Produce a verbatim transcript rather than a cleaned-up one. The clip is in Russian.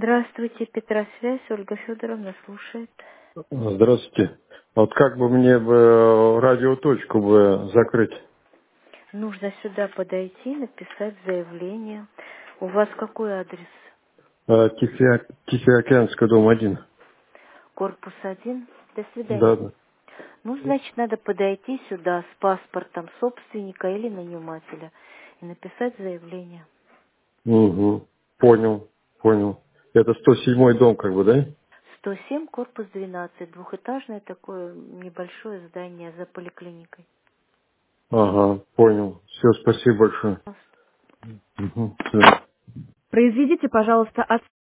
Здравствуйте, Петросвязь, Ольга Федоровна слушает. Здравствуйте. Вот как бы мне бы радиоточку бы закрыть? Нужно сюда подойти, написать заявление. У вас какой адрес? Э, Тихоок- Тихоокеанский дом один. Корпус один. До Да, свидания. да. Ну, значит, надо подойти сюда с паспортом собственника или нанимателя и написать заявление. Угу. Понял, понял. Это сто седьмой дом, как бы, да? сто семь, корпус двенадцать. Двухэтажное такое небольшое здание за поликлиникой. Ага, понял. Все, спасибо большое. Угу. Произведите, пожалуйста,